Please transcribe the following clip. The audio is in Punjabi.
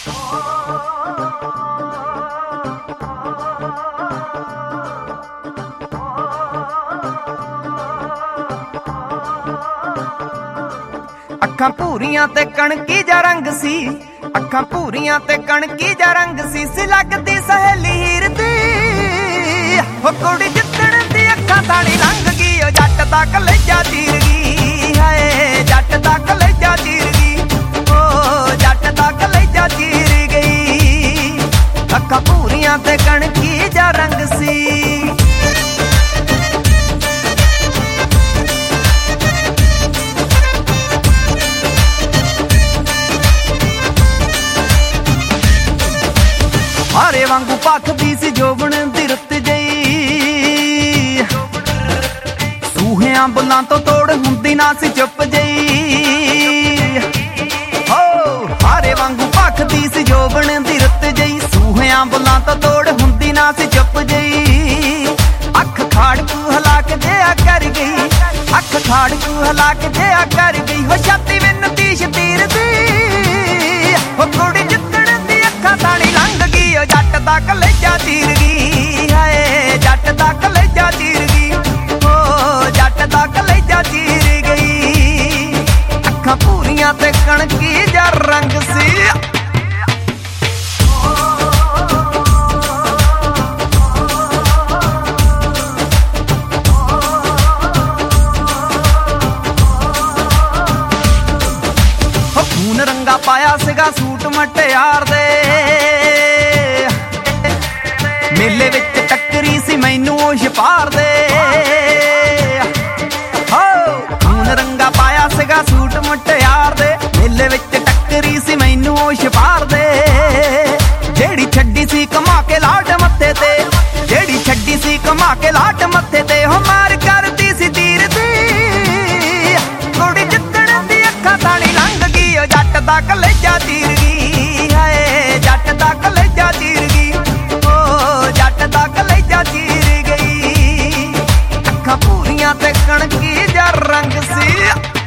ਅੱਖਾਂ ਭੂਰੀਆਂ ਤੇ ਕਣਕੀ ਜਾ ਰੰਗ ਸੀ, ਅੱਖਾਂ ਭੂਰੀਆਂ ਤੇ ਕਣਕੀ ਜਾ ਰੰਗ ਸੀ ਲੱਗਦੀ ਸਹੇਲੀ ਹੀਰ ਦੀ। ਹੋ ਕੁੜੀ ਜਿੱਤਣ ਦੀ ਅੱਖਾਂ ਤਾਣੀ ਲੰਘ ਗਈ, ਓ ਜੱਟ ਦਾ ਕਲੇਜਾ ਚੀਰ ਗਈ। ਹਾਏ ਜੱਟ ਦਾ ਕਲੇਜਾ ਚੀਰ ਗਈ, ਓ ਜੱਟ ਦਾ ਕਲੇਜਾ ਚੀਰ ਗਈ। ਅੱਖਾਂ ਭੂਰੀਆਂ ਤੇ ਕਣਕੀ ਜਾ ਰੰਗ ਸੀ। ਹਾਰੇ ਵਾਂਗੂ ਭਖਦੀ ਸੀ ਜੋਬਣ ਦੀ ਰੁੱਤ ਜਈ, ਸੂਹਿਆਂ ਬੁੱਲਾਂ ਤੋਂ ਤੋੜ ਹੁੰਦੀ ਨਾ ਸੀ ਚੁੱਪ ਜਈ। ਹੋ ਹਾਰੇ ਵਾਂਗੂ ਭਖਦੀ ਸੀ ਜੋਬਣ ਦੀ ਰੁੱਤ ਜਈ, ਸੂਹਿਆਂ ਬੁੱਲਾਂ ਤੋਂ ਤੋੜ ਹੁੰਦੀ ਨਾ ਸੀ ਚੁੱਪ ਜਈ। ਅੱਖ ਖਾੜਕੂ ਹਲਾ ਕੇ ਜਿਆ ਕਰ ਗਈ, ਅੱਖ ਖਾੜਕੂ ਹਲਾ ਕੇ ਜਿਆ ਕਰ ਗਈ। ਹੋ ਛਾਤੀ ਮੈਨੂੰ ਤੀਸ਼ ਤੀਰ ਦੀ, ਹੋ ਕੁੜੀ ਜਿੱਤਣ ਦੀ ਅੱਖਾਂ ਤਾਣੀ ਲੰਘ ਗਈ, ਓ ਜੱਟ ਦਾ ਕਲੇਜਾ ਚੀਰ ਗਈ। ਹਾਏ ਜੱਟ ਦਾ ਕਲੇਜਾ ਚੀਰ ਗਈ, ਓ ਜੱਟ ਦਾ ਕਲੇਜਾ ਚੀਰ ਗਈ। ਅੱਖਾਂ ਭੂਰੀਆਂ ਤੇ ਕਣਕੀ ਜਾ ਰੰਗ ਸੀ। ਖੂਨ ਰੰਗਾ ਪਾਇਆ ਸੀਗਾ ਸੂਟ ਮਟਿਆਰ ਦੇ, ਮੇਲੇ ਵਿੱਚ ਟੱਕਰੀ ਸੀ ਮੈਨੂੰ ਉਹ ਛਪਾਰ ਦੇ। ਹੋ ਖੂਨ ਰੰਗਾ ਪਾਇਆ ਸੀਗਾ ਸੂਟ ਮਟਿਆਰ ਦੇ, ਮੇਲੇ ਵਿੱਚ ਟੱਕਰੀ ਸੀ ਮੈਨੂੰ ਉਹ ਛਪਾਰ ਦੇ। ਜਿਹੜੀ ਛੱਡੀ ਸੀ ਕਮਾ ਕੇ ਲਾਟ ਮੱਥੇ ਤੇ, ਜਿਹੜੀ ਛੱਡੀ ਸੀ ਕਮਾ ਕੇ ਲਾਟ ਮੱਥੇ ਤੇ। ਹੋ ਮਾਰ ਕਰਦੀ ਸੀ ਤੀਰ ਦੀ, ਕੁੜੀ ਜਿੱਤਣ ਦੀ ਅੱਖਾਂ ਤਾਣੀ ਲੰਘ ਗਈ, ਓ ਜੱਟ ਦਾ ਕਲੇਜਾ ਚੀਰ ਗਈ। ਹਾਏ ਜੱਟ ਦਾ ਕਲੇਜਾ ਚੀਰ ਗਈ, ਓ ਜੱਟ ਦਾ ਕਲੇਜਾ ਚੀਰ ਗਈ। ਅੱਖਾਂ ਭੂਰੀਆਂ ਤੇ ਕਣਕੀ ਜਾ ਰੰਗ ਸੀ।